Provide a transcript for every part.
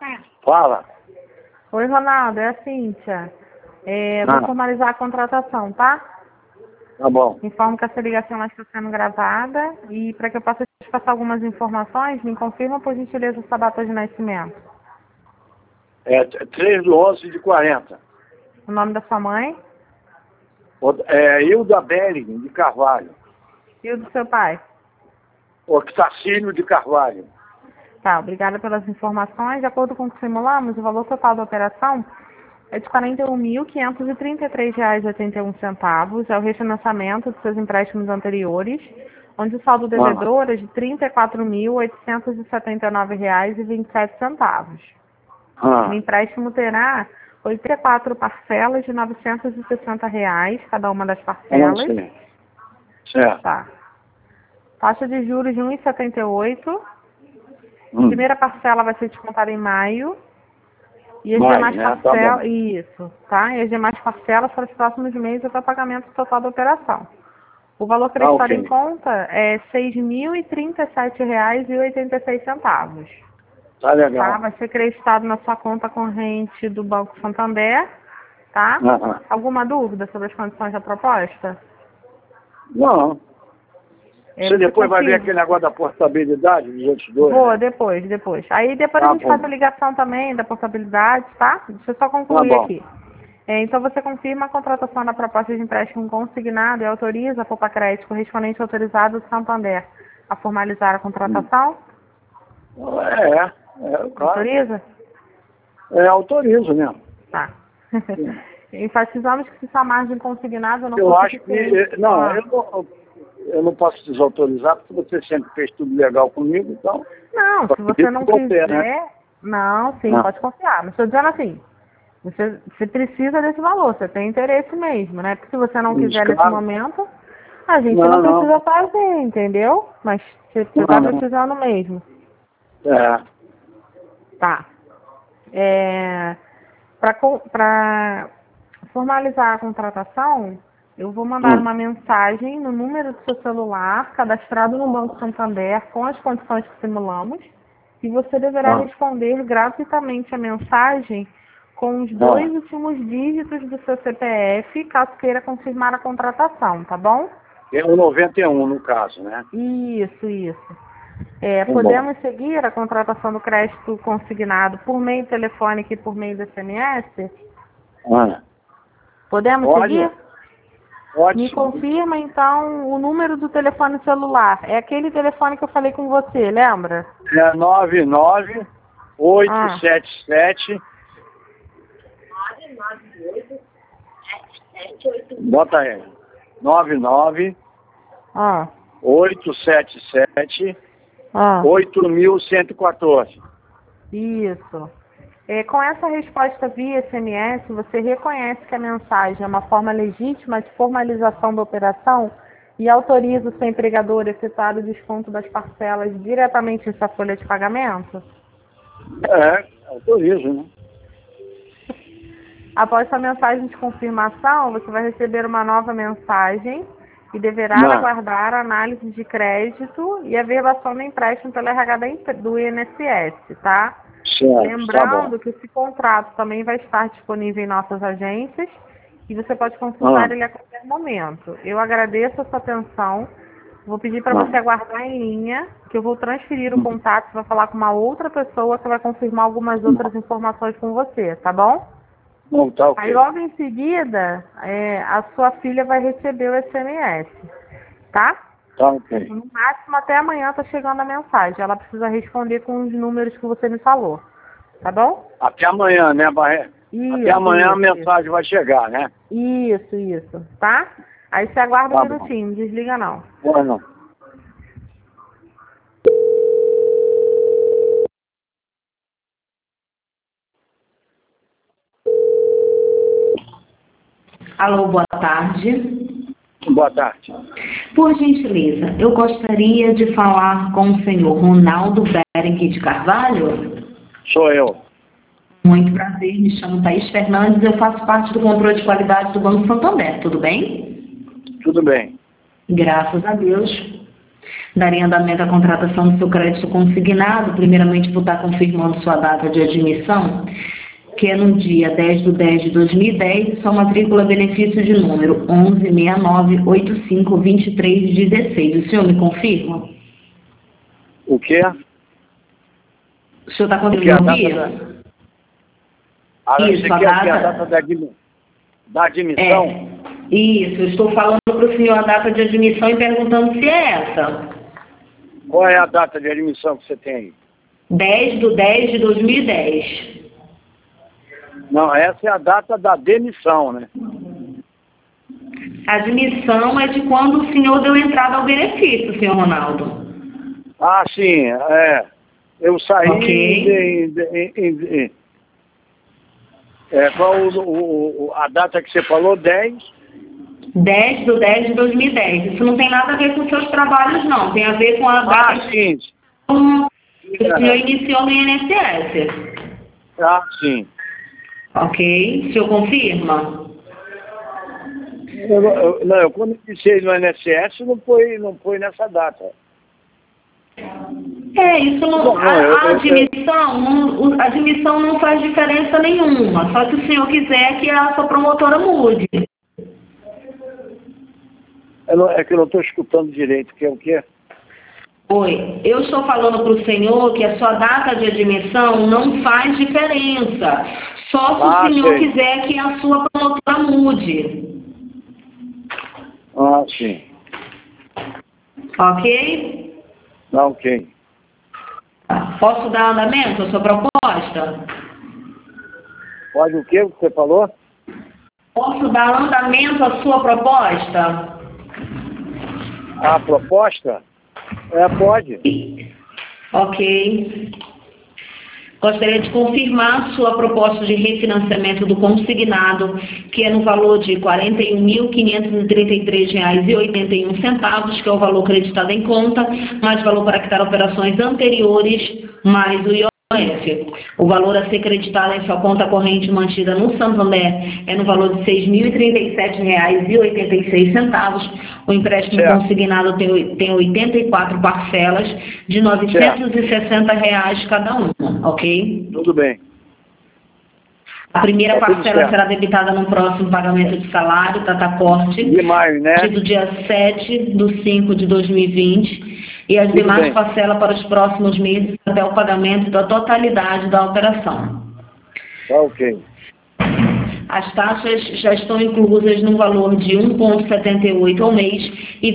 Fala. Oi, Ronaldo, é a Cíntia. Vou formalizar a contratação, tá? Tá bom. Informo que essa ligação está sendo gravada e para que eu possa te passar algumas informações, me confirma, por gentileza, sua data de nascimento. É 3/11/40. O nome da sua mãe É Hilda Belling de Carvalho. e o do seu pai. Octacílio de Carvalho. Tá, obrigada pelas informações. De acordo com o que simulamos, o valor total da operação é de R$ 41.533,81. É o refinanciamento dos seus empréstimos anteriores, onde o saldo devedor é de R$ 34.879,27. O empréstimo terá 84 parcelas de R$ 960, cada uma das parcelas. Certo. Tá. Taxa de juros de 1,78. Primeira parcela vai ser descontada em maio. E as demais parcelas. Tá, isso, tá? E as demais parcelas para os próximos meses até o pagamento total da operação. O valor prestado em conta é R$ 6.037,86. Tá legal. Tá? Vai ser creditado na sua conta corrente do Banco Santander, tá? Alguma dúvida sobre as condições da proposta? Não. Você depois vai ver aquele negócio da portabilidade dos outros dois? Vou, né? depois. Aí depois a gente faz a ligação também da portabilidade, tá? Deixa eu só concluir aqui. Então você confirma a contratação da proposta de empréstimo consignado e autoriza a Popacrédito correspondente autorizado do Santander a formalizar a contratação? Claro. Autoriza? Autorizo mesmo. Tá. Enfatizamos que se sua margem consignada não Eu for acho que... Eu não posso desautorizar, porque você sempre fez tudo legal comigo, então... Não, se você não quiser... né? Não, sim, pode confiar. Mas estou dizendo assim, você precisa desse valor, você tem interesse mesmo, né? Porque se você não quiser nesse momento, a gente não precisa fazer, entendeu? Mas você está precisando mesmo. Tá. Para formalizar a contratação, eu vou mandar uma mensagem no número do seu celular, cadastrado no Banco Santander, com as condições que simulamos, e você deverá responder gratuitamente a mensagem com os 2 últimos dígitos do seu CPF, caso queira confirmar a contratação, tá bom? É o 91, no caso, né? Isso. Podemos seguir a contratação do crédito consignado por meio telefônico e por meio do SMS? Podemos seguir? Ótimo. Me confirma, então, o número do telefone celular. É aquele telefone que eu falei com você, lembra? É 99877... Bota aí. 877 8114. Isso. Com essa resposta via SMS, você reconhece que a mensagem é uma forma legítima de formalização da operação e autoriza o seu empregador a efetuar o desconto das parcelas diretamente em sua folha de pagamento? Autorizo, né? Após essa mensagem de confirmação, você vai receber uma nova mensagem e deverá aguardar a análise de crédito e a verbação do empréstimo pela RH do INSS, tá? Lembrando que esse contrato também vai estar disponível em nossas agências e você pode consultar ele a qualquer momento. Eu agradeço a sua atenção. Vou pedir para você aguardar em linha, que eu vou transferir o contato, você vai falar com uma outra pessoa que vai confirmar algumas outras informações com você, tá bom? Tá ok. Aí logo em seguida, a sua filha vai receber o SMS, tá? Tá ok. No máximo até amanhã tá chegando a mensagem. Ela precisa responder com os números que você me falou, tá bom? Até amanhã, né, Barreto? Até amanhã a mensagem vai chegar, né? Isso, tá? Aí você aguarda um minutinho, não desliga não. Não. Alô, boa tarde. Boa tarde. Por gentileza, eu gostaria de falar com o senhor Ronaldo Belling de Carvalho. Sou eu. Muito prazer, me chamo Thaís Fernandes, eu faço parte do controle de qualidade do Banco Santander, tudo bem? Tudo bem. Graças a Deus. Daria andamento à contratação do seu crédito consignado. Primeiramente, vou estar confirmando sua data de admissão, que é no dia 10/10/2010, sua matrícula benefício de número 1169852316. O senhor me confirma? O quê? O senhor está conseguindo ouvir? Isso, a data da admissão? Isso, eu estou falando para o senhor a data de admissão e perguntando se é essa. Qual é a data de admissão que você tem aí? 10/10/2010. Não, essa é a data da demissão, né? A admissão é de quando o senhor deu entrada ao benefício, senhor Ronaldo. Ah, sim, eu saí qual a data que você falou? 10/10/2010. Isso não tem nada a ver com seus trabalhos, não. Tem a ver com a data sim. que o senhor iniciou no INSS. Ah, sim. Ok. O senhor confirma? Eu quando iniciei no INSS não foi nessa data. Isso não. A admissão não faz diferença nenhuma. Só se o senhor quiser que a sua promotora mude. É que eu não estou escutando direito, que é o quê? Oi, eu estou falando para o senhor que a sua data de admissão não faz diferença. Só se o senhor quiser que a sua promotora mude. Ah, sim. Ok? Ok. Posso dar andamento à sua proposta? Pode o quê que você falou? Posso dar andamento à sua proposta? A proposta? Pode. Ok. Gostaria de confirmar sua proposta de refinanciamento do consignado, que é no valor de R$ 41.533,81, que é o valor creditado em conta, mais valor para quitar operações anteriores, mais o IOF. O valor a ser creditado em sua conta corrente mantida no Santander é no valor de R$ 6.037,86. O empréstimo consignado tem 84 parcelas de R$ 960 cada uma, ok? Tudo bem. A primeira parcela será debitada no próximo pagamento de salário, datacorte, de maio, né? do dia 7/5/2020, e as demais parcelas para os próximos meses até o pagamento da totalidade da operação. Ok. As taxas já estão inclusas no valor de 1,78 ao mês e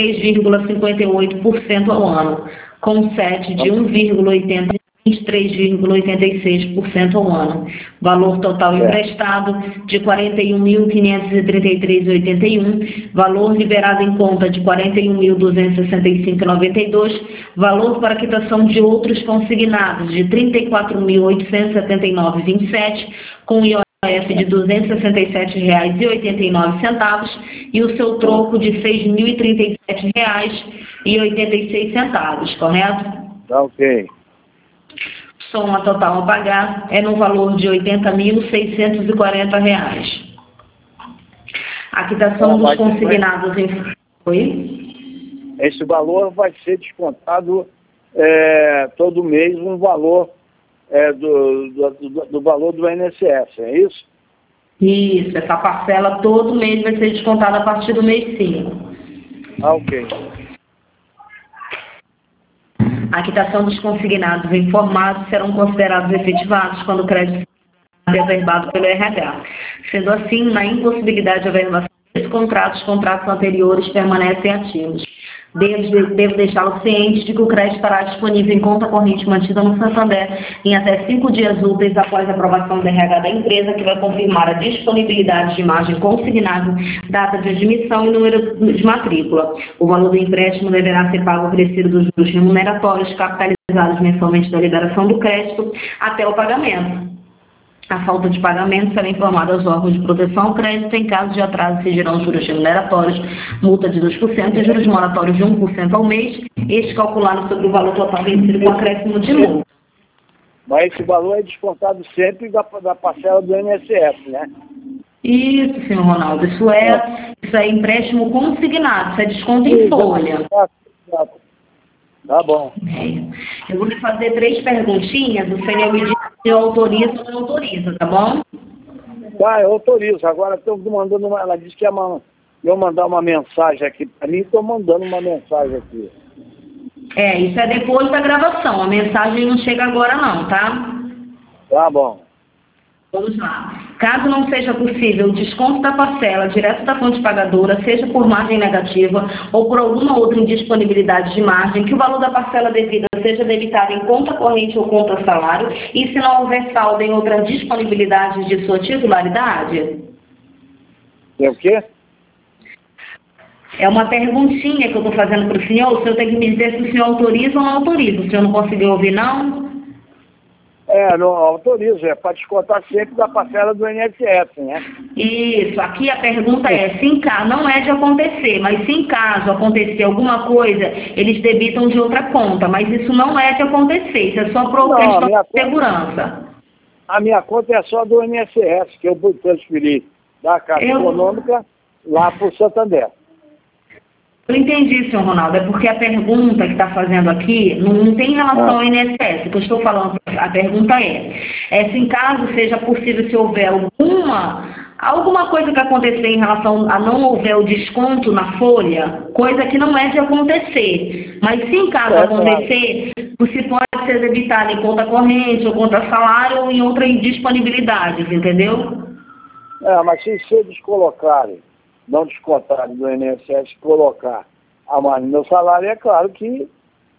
23,58% ao ano, com SET de 1,80 e 23,86% ao ano. Valor total emprestado de R$ 41.533,81, valor liberado em conta de R$ 41.265,92, valor para quitação de outros consignados de R$ 34.879,27, com IOF de R$ 267,89 e o seu troco de R$ 6.037,86, correto? Ok. Soma total a pagar é no valor de R$ 80.640. A quitação dos consignados em... Oi? Esse valor vai ser descontado todo mês um valor do valor do INSS, é isso? Isso, essa parcela todo mês vai ser descontada a partir do mês 5. Ok. A quitação dos consignados informados serão considerados efetivados quando o crédito é averbado pelo RH. Sendo assim, na impossibilidade de averbação desse contrato, os contratos anteriores permanecem ativos. Devo deixá-lo ciente de que o crédito estará disponível em conta corrente mantida no Santander em até 5 dias úteis após a aprovação do RH da empresa, que vai confirmar a disponibilidade de margem consignada, data de admissão e número de matrícula. O valor do empréstimo deverá ser pago acrescido dos juros remuneratórios capitalizados mensalmente da liberação do crédito até o pagamento. A falta de pagamento será informada aos órgãos de proteção ao crédito. Em caso de atraso, exigirão juros remuneratórios, multa de 2% e juros moratórios de 1% ao mês, este calculado sobre o valor total vencido com acréscimo de multa. Mas esse valor é descontado sempre da parcela do INSS, né? Isso, senhor Ronaldo. Isso é empréstimo consignado, isso é desconto em folha. Tá bom. Eu vou lhe fazer 3 perguntinhas, o senhor me diz se eu autorizo ou não autoriza, tá bom? Tá, eu autorizo. Agora estou mandando ela disse que eu mandar uma mensagem aqui para mim, estou mandando uma mensagem aqui. Isso é depois da gravação, a mensagem não chega agora não, tá? Tá bom. Vamos lá. Caso não seja possível o desconto da parcela direto da fonte pagadora, seja por margem negativa ou por alguma outra indisponibilidade de margem, que o valor da parcela devida seja debitado em conta corrente ou conta salário, e se não houver saldo em outra disponibilidade de sua titularidade? É o quê? É uma perguntinha que eu estou fazendo para o senhor. O senhor tem que me dizer se o senhor autoriza ou não autoriza. O senhor não conseguiu ouvir, não? Não autorizo, é para descontar sempre da parcela do INSS, né? Isso, aqui a pergunta é, se em caso, não é de acontecer, mas se em caso acontecer alguma coisa, eles debitam de outra conta, mas isso não é de acontecer, isso é só por questão de segurança. A minha conta é só do INSS, que eu vou transferir da Caixa Econômica lá para o Santander. Eu entendi, senhor Ronaldo, é porque a pergunta que está fazendo aqui não tem relação ao INSS. O que eu estou falando, a pergunta é se em caso seja possível, se houver alguma coisa que acontecer em relação a não houver o desconto na folha, coisa que não é de acontecer, mas se em caso acontecer, você pode ser debitado em conta corrente ou conta salário ou em outras disponibilidades, entendeu? Mas se eles colocarem, não descontarem do INSS, colocar a mais no meu salário, é claro que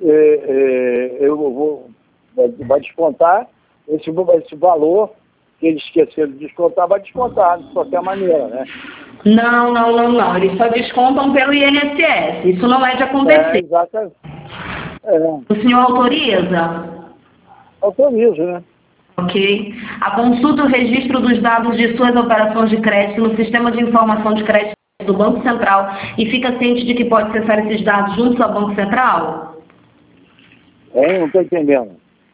vai descontar esse valor que eles esqueceram de descontar, vai descontar de qualquer maneira, né? Não. Eles só descontam pelo INSS. Isso não é de acontecer. Exatamente. O senhor autoriza? Autorizo, né? Ok. A consulta e o registro dos dados de suas operações de crédito no Sistema de Informação de Crédito do Banco Central e fica ciente de que pode acessar esses dados junto ao Banco Central? Não estou entendendo.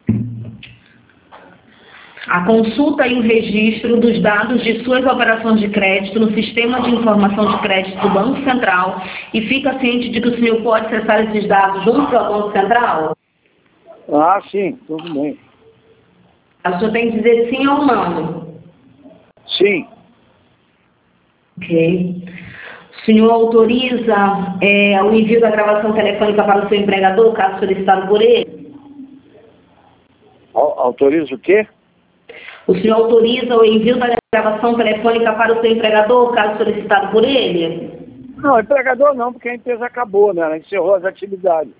A consulta e o registro dos dados de suas operações de crédito no Sistema de Informação de Crédito do Banco Central e fica ciente de que o senhor pode acessar esses dados junto ao Banco Central? Sim, tudo bem. O senhor tem que dizer sim ou não? Sim. Ok. O senhor autoriza o envio da gravação telefônica para o seu empregador, caso solicitado por ele? Autoriza o quê? O senhor autoriza o envio da gravação telefônica para o seu empregador, caso solicitado por ele? Não, empregador não, porque a empresa acabou, né? Ela encerrou as atividades.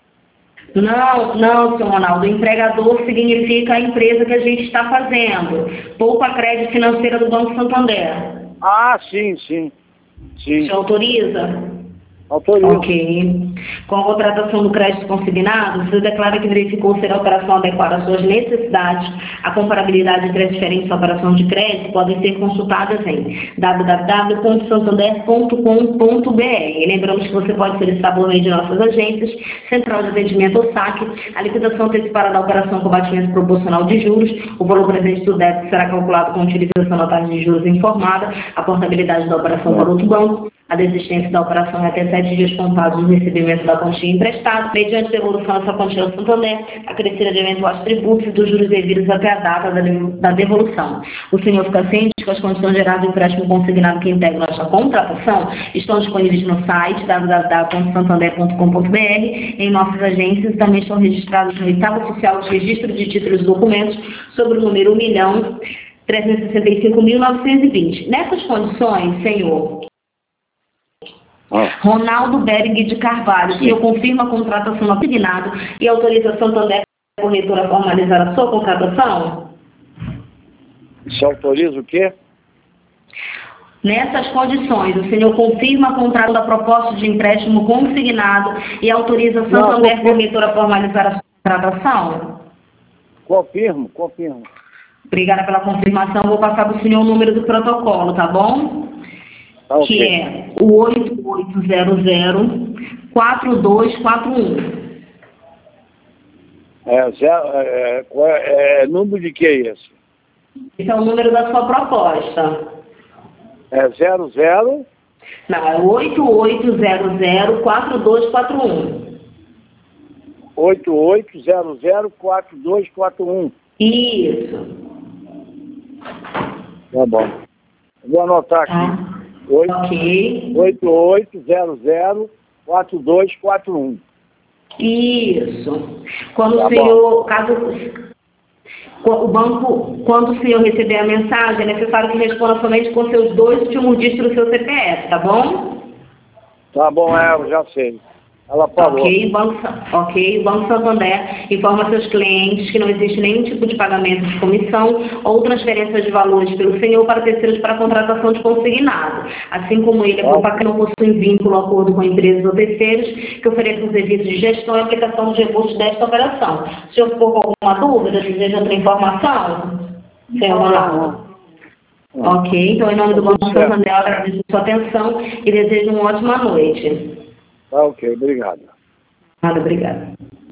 Não, senhor Ronaldo. O empregador significa a empresa que a gente está fazendo. Poupa Crédito Financeira do Banco Santander. Sim. O senhor autoriza? Autorizo. Ok. Com a contratação do crédito consignado, você declara que verificou ser a operação adequada às suas necessidades. A comparabilidade entre as diferentes operações de crédito podem ser consultadas em www.santander.com.br. E lembramos que você pode solicitar por meio de nossas agências, Central de Atendimento ou SAC, a liquidação antecipada da operação com batimento proporcional de juros. O valor presente do débito será calculado com utilização da taxa de juros informada, a portabilidade da operação para outro banco, a desistência da operação é até 7 dias contados no recebimento da quantia emprestada, mediante devolução dessa quantia ao Santander, acrescida de eventuais tributos e dos juros devidos até a data da devolução. O senhor fica ciente que as condições gerais do empréstimo consignado que integram esta contratação estão disponíveis no site www.santander.com.br, em nossas agências e também estão registrados no edital oficial de registro de títulos e documentos sobre o número 1.365.920. Nessas condições, senhor Ronaldo Berg de Carvalho, o senhor confirma a contratação assignado e autoriza a Santander Corretora a formalizar a sua contratação? Se autoriza o quê? Nessas condições, o senhor confirma a contratação da proposta de empréstimo consignado e autoriza a Santander Corretora a formalizar a sua contratação? Confirmo. Obrigada pela confirmação. Vou passar para o senhor o número do protocolo, tá bom? Okay. Que é o 8800-4241. Número de que é esse? Esse é o número da sua proposta. É 00? Não, é 8800-4241. 88004241. Isso. Tá bom. Vou anotar aqui. Tá. Ok. 88004241. Isso. Quando Tá o senhor, o banco, quando o senhor receber a mensagem, é necessário que responda somente com seus 2 últimos dígitos do seu CPF, tá bom? Tá bom, eu já sei. Ela falou. Ok, o Banco Santander informa seus clientes que não existe nenhum tipo de pagamento de comissão ou transferência de valores pelo senhor para terceiros para contratação de consignado, assim como ele é para que não possui vínculo, acordo com empresas ou terceiros que ofereçam serviços de gestão e aplicação dos recursos desta operação. Se o senhor ficou com alguma dúvida, deseja outra informação? Senhor Ronaldo? Ok, então em nome do Banco Santander, eu agradeço a sua atenção e desejo uma ótima noite. Tá ok, obrigado. Obrigada.